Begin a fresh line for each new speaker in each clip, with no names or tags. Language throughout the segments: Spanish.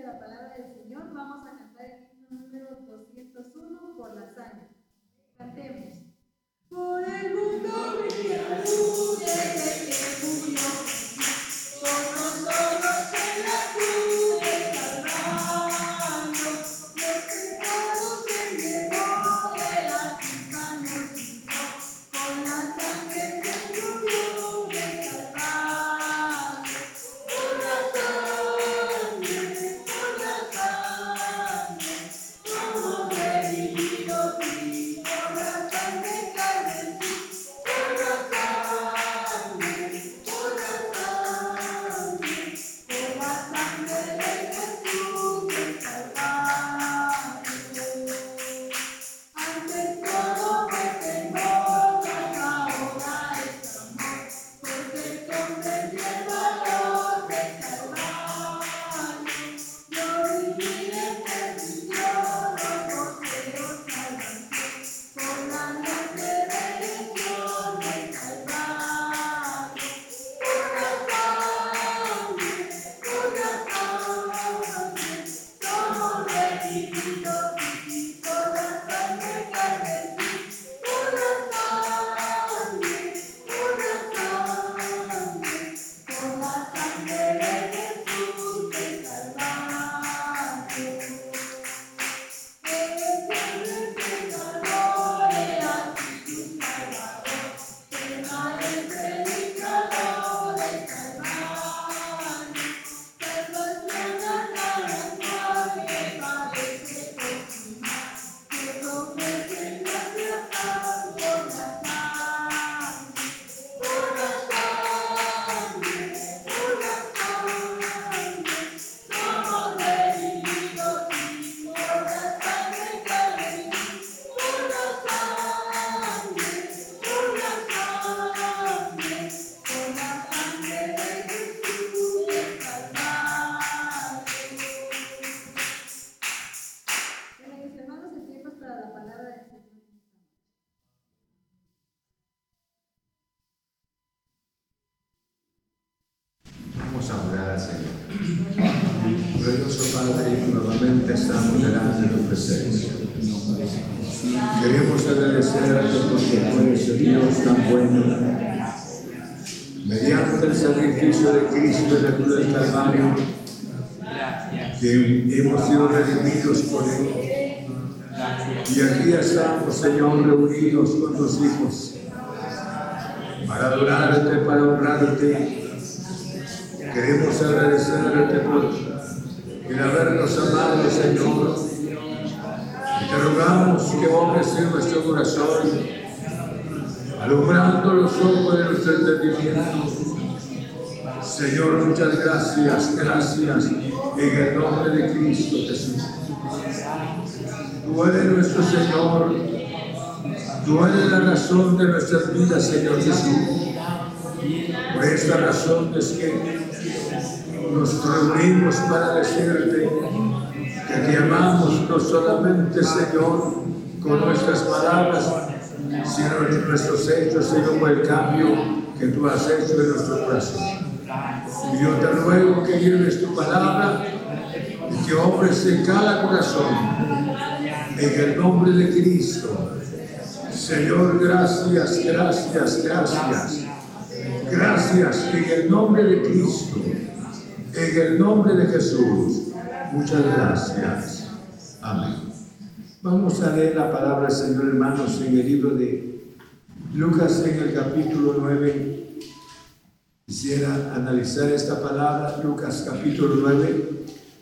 la palabra del Señor, vamos a cantar el himno número 201 por la hazaña. Cantemos. Por el mundo brilla la luz desde que murió, por nosotros en la cruz del Calvario, los pecados que llevó de la culpa nos libró, con la sangre que fluyó del Calvario. Por la sangre, somos redimidos y por la sangre carmesí, por la sangre de Jesús del Calvario. Antes todo fue temor, mas ahora es amor, porque comprendí el valor del Calvario. Yo viví en perdición, no poseo salvación, por la grande redención del Calvario. Por la sangre, somos redimidos y por la sangre carmesí, por la sangre de Jesús del Calvario. Eres el pecador, era Jesús Salvador, tema el predicador del Calvario. Salvación a cada cual que padece por mal, que ofrece gracia paz por la sangre. Por la sangre, somos redimidos y por la sangre carmesí, por la sangre de Jesús del Calvario. Bien, mis hermanos, el tiempo es para la palabra del Señor.
Vamos a orar al Señor. Glorioso Padre, nuevamente estamos delante de tu presencia. Queremos agradecerte porque tú eres el Dios tan bueno. Mediante el sacrificio de Cristo en la cruz del Calvario, que hemos sido redimidos por Él. Y aquí estamos, Señor, reunidos con tus hijos para adorarte, para honrarte. Queremos agradecerte por el habernos amado, Señor. Y te rogamos que obres en nuestro corazón, alumbrando los ojos de nuestro entendimiento. Señor, muchas gracias en el nombre de Cristo Jesús. Tú eres nuestro Señor, tú eres la razón de nuestras vidas, Señor Jesús. Por esta razón es que nos reunimos para decirte que te amamos no solamente, Señor, con nuestras palabras, sino en nuestros hechos, Señor, por el cambio que tú has hecho en nuestro corazón. Y yo te ruego que lleves tu palabra y que obres en cada corazón, en el nombre de Cristo. Señor, gracias. Gracias en el nombre de Cristo, en el nombre de Jesús. Muchas gracias. Amén. Vamos a leer la palabra del Señor, hermanos, en el libro de Lucas, en el capítulo 9. Quisiera analizar esta palabra, Lucas capítulo 9.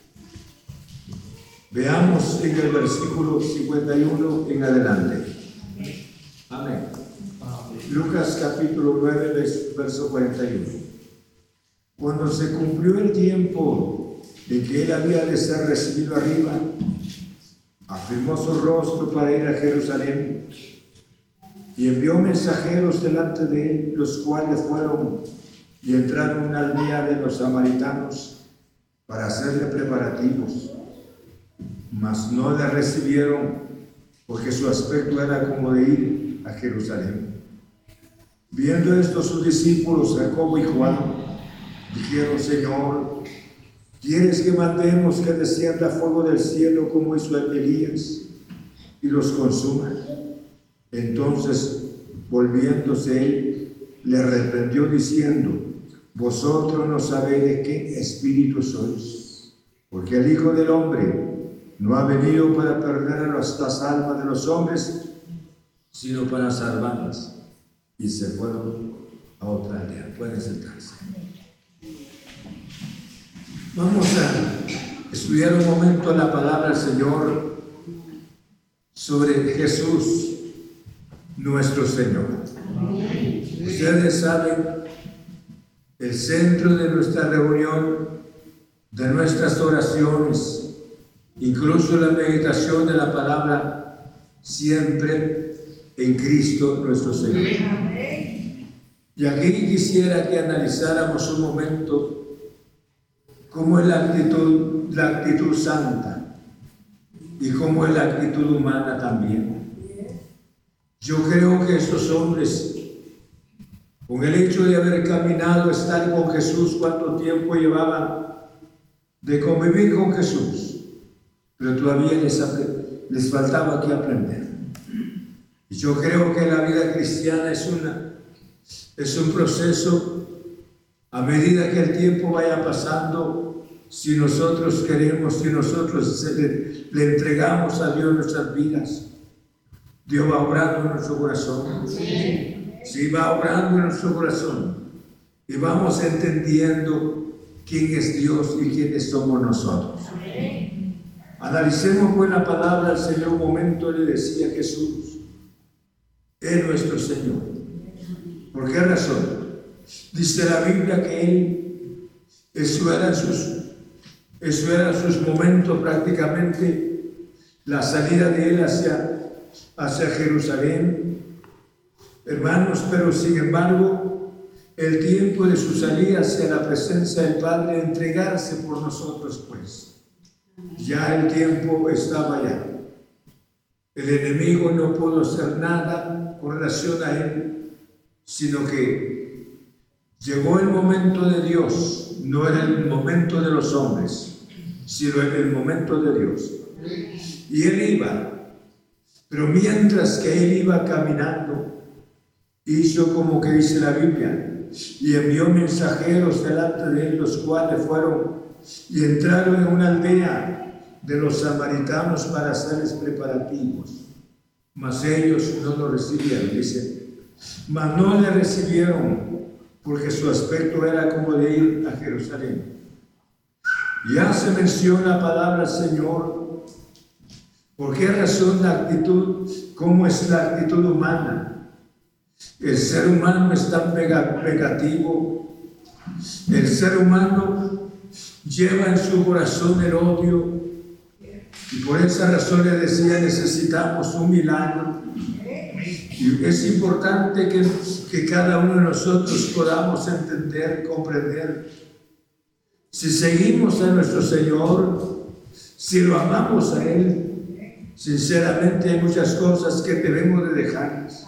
Veamos en el versículo 51 en adelante. Amén. Lucas capítulo 9, verso 41. Cuando se cumplió el tiempo de que él había de ser recibido arriba, afirmó su rostro para ir a Jerusalén y envió mensajeros delante de él, los cuales fueron y entraron en una aldea de los samaritanos para hacerle preparativos, mas no le recibieron porque su aspecto era como de ir a Jerusalén. Viendo esto sus discípulos, Jacobo y Juan, dijeron: Señor, ¿Quieres que mandemos que descienda fuego del cielo como hizo Elías y los consuma? Entonces, volviéndose él, le reprendió diciendo: vosotros no sabéis de qué espíritu sois, porque el Hijo del Hombre no ha venido para perder las almas de los hombres, sino para salvarlas. Y se fueron a otra aldea. Pueden sentarse. Vamos a estudiar un momento la palabra del Señor sobre Jesús, nuestro Señor. Ustedes saben, el centro de nuestra reunión, de nuestras oraciones, incluso la meditación de la palabra, siempre en Cristo nuestro Señor. Y aquí quisiera que analizáramos un momento cómo es la actitud santa y cómo es la actitud humana también. Yo creo que estos hombres, con el hecho de haber caminado, estar con Jesús, cuánto tiempo llevaban de convivir con Jesús, pero todavía les faltaba que aprender. Y yo creo que la vida cristiana es un proceso. A medida que el tiempo vaya pasando, si nosotros queremos, si nosotros le entregamos a Dios nuestras vidas, Dios va obrando en nuestro corazón. Sí, va obrando en nuestro corazón. Y vamos entendiendo quién es Dios y quiénes somos nosotros. Analicemos pues la palabra del Señor. Un momento le decía Jesús: es nuestro Señor. ¿Por qué razón? Dice la Biblia que eso eran sus momentos, prácticamente la salida de él hacia Jerusalén, hermanos, pero sin embargo el tiempo de su salida hacia la presencia del Padre, entregarse por nosotros, pues ya el tiempo estaba allá. El enemigo no pudo hacer nada con relación a él, sino que llegó el momento de Dios. No era el momento de los hombres, sino el momento de Dios. Y él iba, pero mientras que él iba caminando, hizo como que dice la Biblia, y envió mensajeros delante de él, los cuales fueron y entraron en una aldea de los samaritanos para hacerles preparativos. Mas ellos no lo recibieron, dice. Mas no le recibieron, porque su aspecto era como de ir a Jerusalén. Y hace mención la palabra del Señor. ¿Por qué razón la actitud? ¿Cómo es la actitud humana? El ser humano es tan negativo. El ser humano lleva en su corazón el odio. Y por esa razón le decía, necesitamos un milagro. Y es importante que cada uno de nosotros podamos entender, comprender. Si seguimos a nuestro Señor, si lo amamos a Él, sinceramente hay muchas cosas que debemos de dejarlas.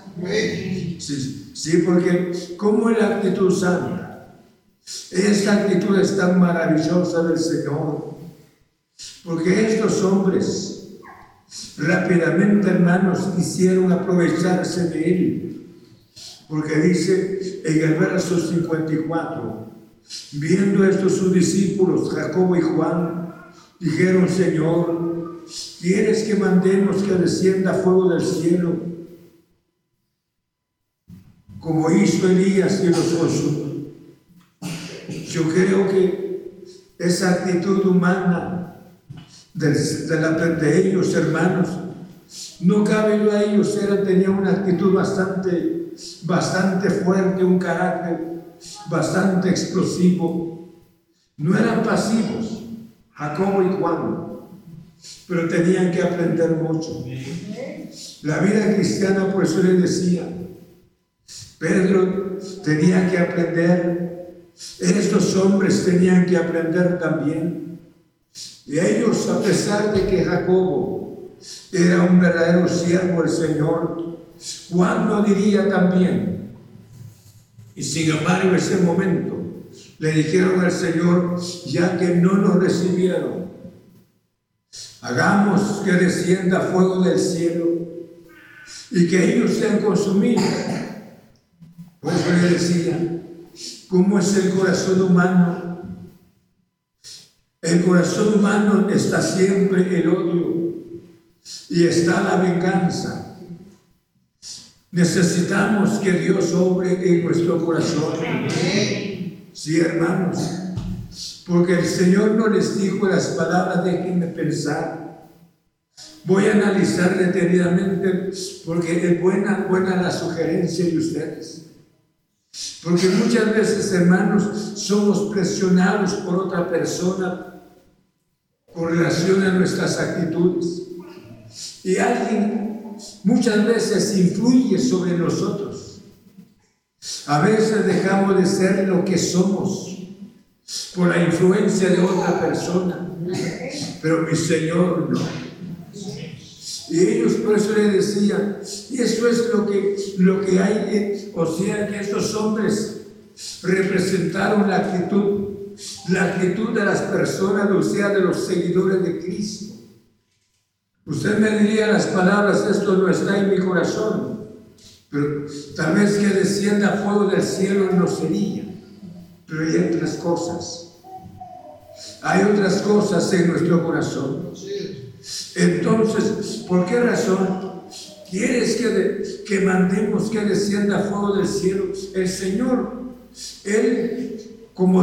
Sí, porque ¿cómo es la actitud santa? Esta actitud es tan maravillosa del Señor. Porque estos hombres rápidamente, hermanos, quisieron aprovecharse de él. Porque dice en el verso 54, viendo esto sus discípulos, Jacobo y Juan, dijeron: Señor, ¿quieres que mandemos que descienda fuego del cielo, como hizo Elías y los consumó? Yo creo que esa actitud humana de ellos, hermanos, no cabe duda, ellos tenían una actitud bastante fuerte, un carácter bastante explosivo. No eran pasivos, Jacobo y Juan, pero tenían que aprender mucho. La vida cristiana, por eso les decía, Pedro tenía que aprender, estos hombres tenían que aprender también. Y ellos, a pesar de que Jacobo era un verdadero siervo del Señor, Juan lo diría también. Y sin embargo, ese momento, le dijeron al Señor, ya que no nos recibieron, hagamos que descienda fuego del cielo y que ellos sean consumidos. Por eso le decía, ¿cómo es el corazón humano? El corazón humano está siempre el odio y está la venganza. Necesitamos que Dios obre en nuestro corazón. Sí, hermanos, porque el Señor no les dijo las palabras, déjenme pensar. Voy a analizar detenidamente, porque es buena la sugerencia de ustedes. Porque muchas veces, hermanos, somos presionados por otra persona con relación a nuestras actitudes. Y alguien muchas veces influye sobre nosotros. A veces dejamos de ser lo que somos por la influencia de otra persona. Pero mi Señor no. Y ellos por eso le decían, y eso es lo que hay, o sea que estos hombres representaron la actitud de las personas, o sea de los seguidores de Cristo. Usted me diría las palabras, esto no está en mi corazón, pero tal vez que descienda fuego del cielo no sería, pero hay otras cosas. Hay otras cosas en nuestro corazón. Entonces, ¿por qué razón quieres que mandemos que descienda fuego del cielo? El Señor, Él como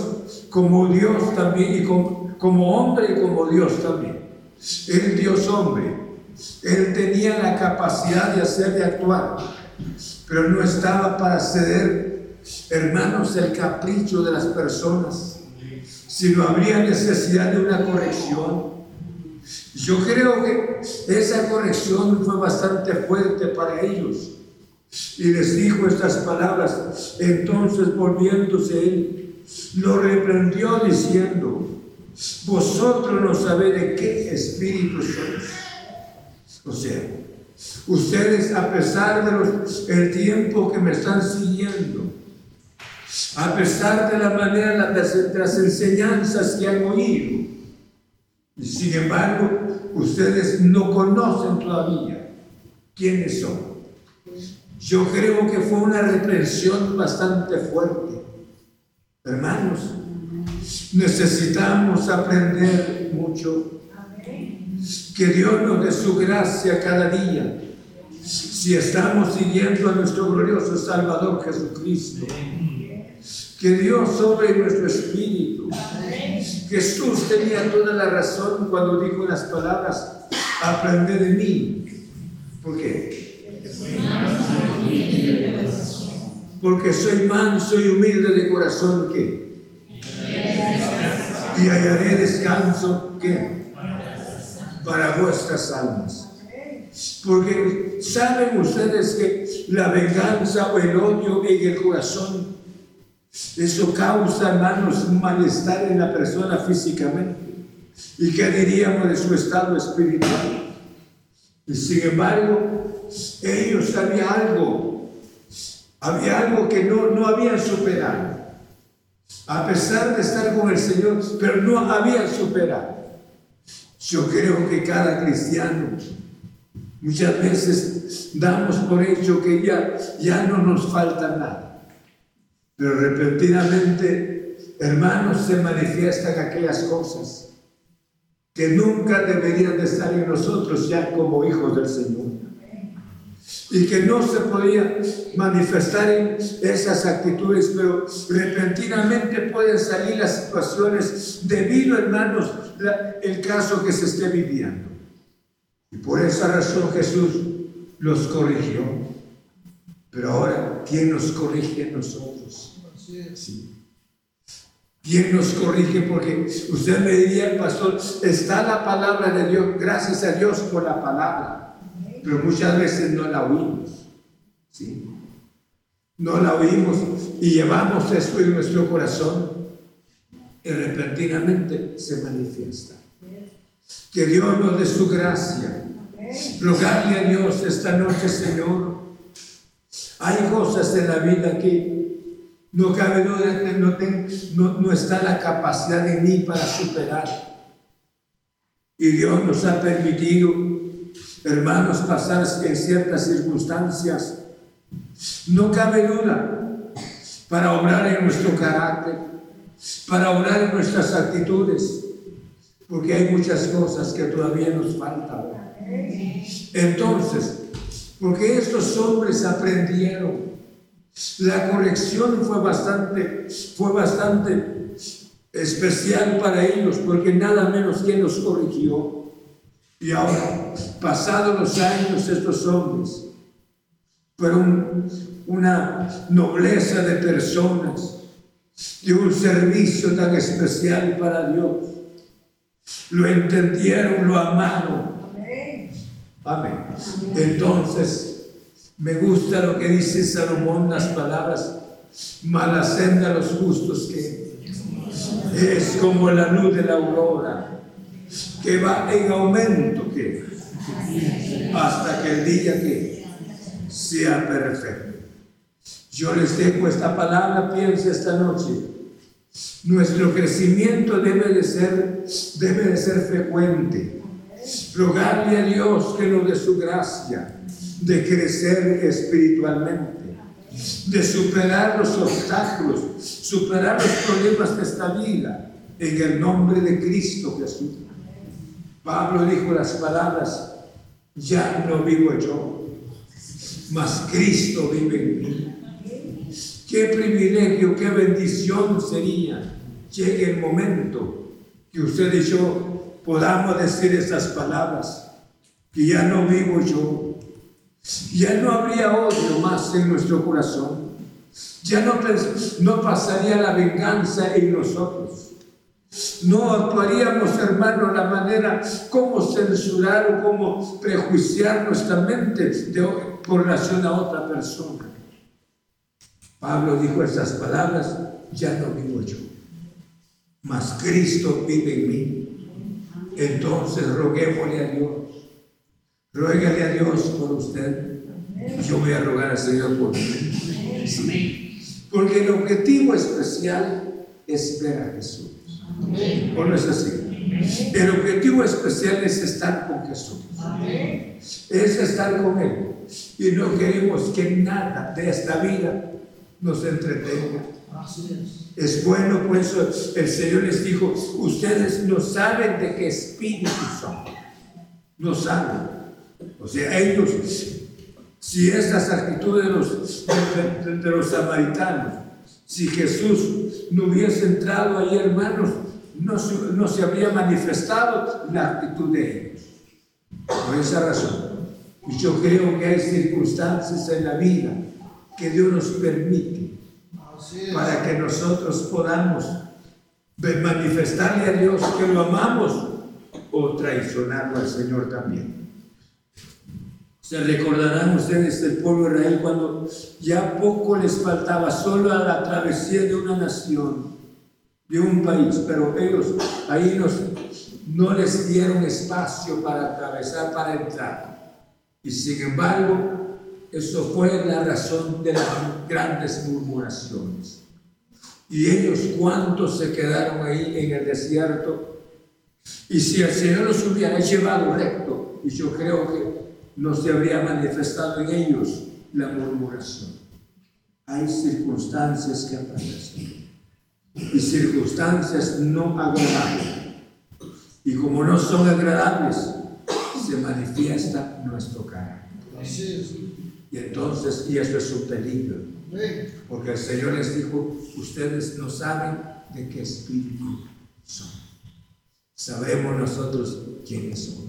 Dios también, y como hombre y como Dios también. El Dios hombre, Él tenía la capacidad de hacer, de actuar, pero no estaba para ceder, hermanos, el capricho de las personas, sino habría necesidad de una corrección. Yo creo que esa corrección fue bastante fuerte para ellos. Y les dijo estas palabras. Entonces, volviéndose él, lo reprendió diciendo: vosotros no sabéis de qué espíritu sois. O sea, ustedes, a pesar del tiempo que me están siguiendo, a pesar de la manera, de las enseñanzas que han oído, y sin embargo, ustedes no conocen todavía quiénes son. Yo creo que fue una reprensión bastante fuerte. Hermanos, necesitamos aprender mucho. Que Dios nos dé su gracia cada día, si estamos siguiendo a nuestro glorioso Salvador Jesucristo. Que Dios obre en nuestro espíritu. Jesús tenía toda la razón cuando dijo las palabras: aprended de mí. ¿Por qué? Porque soy manso y humilde de corazón. ¿Qué? Y hallaré descanso. ¿Qué? Para vuestras almas. Porque saben ustedes que la venganza o el odio en el corazón, eso causa, hermanos, un malestar en la persona físicamente. ¿Y qué diríamos de su estado espiritual? Y sin embargo, ellos había algo que no habían superado. A pesar de estar con el Señor, pero no habían superado. Yo creo que cada cristiano, muchas veces damos por hecho que ya no nos falta nada. Pero repentinamente, hermanos, se manifiestan aquellas cosas que nunca deberían de estar en nosotros ya como hijos del Señor. Y que no se podía manifestar en esas actitudes, pero repentinamente pueden salir las situaciones debido, hermanos, el caso que se esté viviendo. Y por esa razón Jesús los corrigió. Pero ahora, ¿quién nos corrige a nosotros? Sí. ¿Quién nos corrige? Porque usted me diría, pastor, está la palabra de Dios, gracias a Dios por la palabra, pero muchas veces no la oímos. ¿Sí? No la oímos y llevamos esto en nuestro corazón y repentinamente se manifiesta. Que Dios nos dé su gracia. Rogarle a Dios esta noche, Señor. Hay cosas en la vida que No cabe duda que no está la capacidad de mí para superar. Y Dios nos ha permitido, hermanos, pasar en ciertas circunstancias. No cabe duda, para obrar en nuestro carácter, para obrar en nuestras actitudes, porque hay muchas cosas que todavía nos faltan. Entonces, porque estos hombres aprendieron, la corrección fue bastante especial para ellos, porque nada menos que los corrigió. Y ahora, pasados los años, estos hombres fueron una nobleza de personas, de un servicio tan especial para Dios. Lo entendieron, lo amaron. Amén. Entonces, me gusta lo que dice Salomón, las palabras: mala senda los justos, que es como la luz de la aurora, que va en aumento, que hasta que el día que sea perfecto. Yo les dejo esta palabra, piense esta noche. Nuestro crecimiento debe de ser frecuente. Rogarle a Dios que nos dé su gracia de crecer espiritualmente, de superar los obstáculos, superar los problemas de esta vida, en el nombre de Cristo Jesús. Pablo dijo las palabras: ya no vivo yo, mas Cristo vive en mí. Qué privilegio, qué bendición sería llegue el momento que usted y yo podamos decir esas palabras, que ya no vivo yo, ya no habría odio más en nuestro corazón, ya no pasaría la venganza en nosotros, no actuaríamos, hermano, la manera como censurar o como prejuiciar nuestra mente con relación a otra persona. Pablo dijo esas palabras: ya no vivo yo, mas Cristo vive en mí. Entonces roguémosle a Dios, ruégale a Dios por usted. Yo voy a rogar al Señor por mí, porque el objetivo especial es ver a Jesús. ¿O no es así? El objetivo especial es estar con Jesús, es estar con Él, y no queremos que nada de esta vida nos entretenga. Es bueno, por eso el Señor les dijo: ustedes no saben de qué espíritu son, no saben. O sea, ellos, si estas actitudes de los samaritanos, si Jesús no hubiese entrado ahí, hermanos, no se habría manifestado la actitud de ellos. Por esa razón, y yo creo que hay circunstancias en la vida que Dios nos permite para que nosotros podamos manifestarle a Dios que lo amamos, o traicionarlo al Señor también. Se recordarán ustedes del pueblo de Israel cuando ya poco les faltaba, solo a la travesía de una nación, de un país, pero ellos ahí no les dieron espacio para atravesar, para entrar. Y sin embargo, eso fue la razón de las grandes murmuraciones. Y ellos, ¿cuántos se quedaron ahí en el desierto? Y si el Señor los hubiera llevado recto, y yo creo que no se habría manifestado en ellos la murmuración. Hay circunstancias que aparecen, y circunstancias no agradables. Y como no son agradables, se manifiesta nuestro carácter. Y entonces, y eso es un peligro, porque el Señor les dijo: ustedes no saben de qué espíritu son. Sabremos nosotros quiénes somos.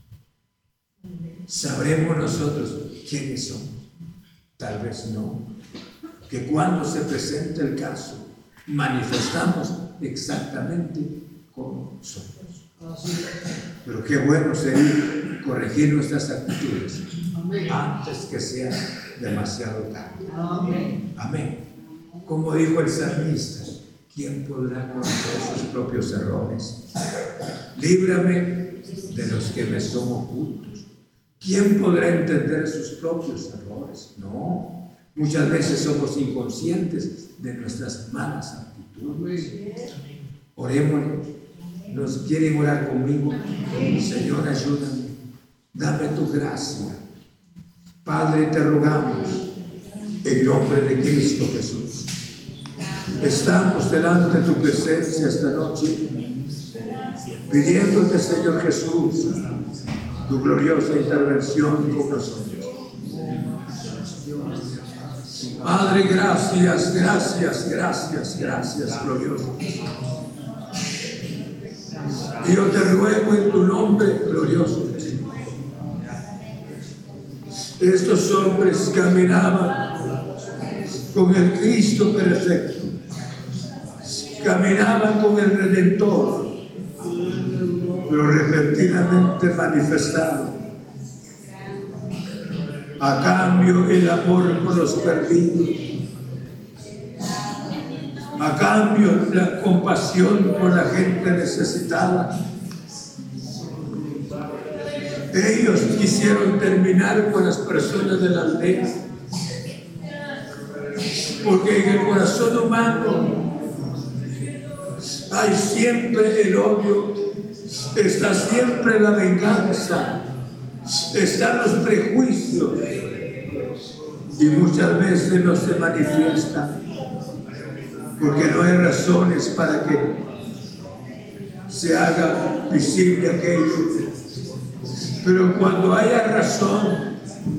Sabremos nosotros quiénes somos. Tal vez no. Que cuando se presente el caso, manifestamos exactamente cómo somos. Pero qué bueno sería corregir nuestras actitudes antes que sea demasiado tarde. Amén. Como dijo el salmista: ¿quién podrá conocer sus propios errores? Líbrame de los que me son ocultos. ¿Quién podrá entender sus propios errores? No, Muchas veces somos inconscientes de nuestras malas actitudes. Oremos. ¿Nos quieren orar conmigo? Señor, ayúdame. Dame tu gracia. Padre, te rogamos en nombre de Cristo Jesús. Estamos delante de tu presencia esta noche, pidiéndote, Señor Jesús, tu gloriosa intervención con nosotros. Padre, gracias, gracias, gracias, gracias, glorioso. Yo te ruego en tu nombre, glorioso. Estos hombres caminaban con el Cristo perfecto, caminaban con el Redentor, pero repentinamente manifestaron a cambio el amor por los perdidos, a cambio la compasión por la gente necesitada. Ellos quisieron terminar con las personas de la aldea, porque en el corazón humano hay siempre el odio, está siempre la venganza, están los prejuicios, y muchas veces no se manifiestan porque no hay razones para que se haga visible aquello. Pero cuando haya razón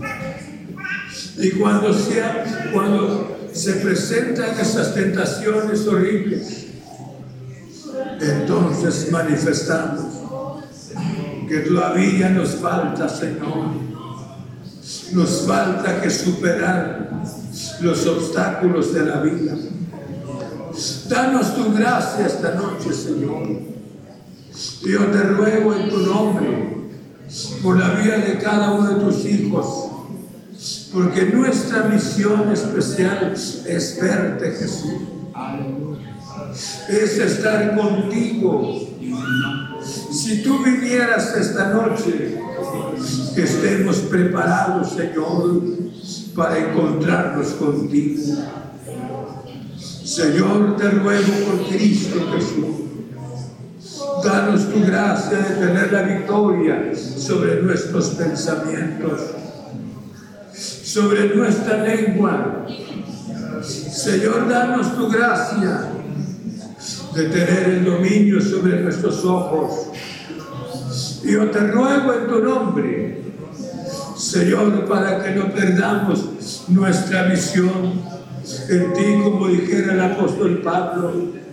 y cuando se presentan esas tentaciones horribles, entonces manifestamos que todavía nos falta, Señor, nos falta que superar los obstáculos de la vida. Danos tu gracia esta noche, Señor. Yo te ruego en tu nombre, por la vida de cada uno de tus hijos, porque nuestra misión especial es verte, Jesús. Es estar contigo. Si tú vinieras esta noche, que estemos preparados, Señor, para encontrarnos contigo. Señor, te ruego por Cristo Jesús, danos tu gracia de tener la victoria sobre nuestros pensamientos, sobre nuestra lengua. Señor, danos tu gracia de tener el dominio sobre nuestros ojos. Yo te ruego en tu nombre, Señor, para que no perdamos nuestra visión en ti, como dijera el apóstol Pablo.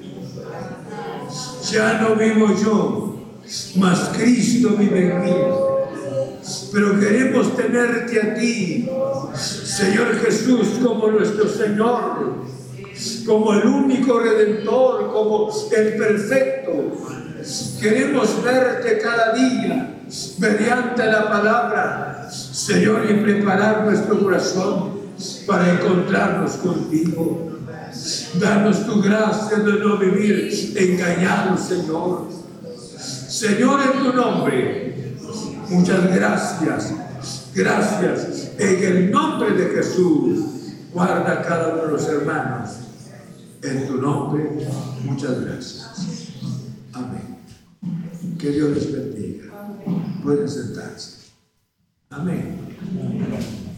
Ya no vivo yo, mas Cristo vive en mí. Pero queremos tenerte a ti, Señor Jesús, como nuestro Señor, como el único Redentor, como el perfecto. Queremos verte cada día mediante la palabra, Señor, y preparar nuestro corazón para encontrarnos contigo. Danos tu gracia de no vivir engañados, Señor. Señor, en tu nombre, muchas gracias. Gracias. En el nombre de Jesús, guarda a cada uno de los hermanos. En tu nombre, muchas gracias. Amén. Que Dios les bendiga. Pueden sentarse. Amén.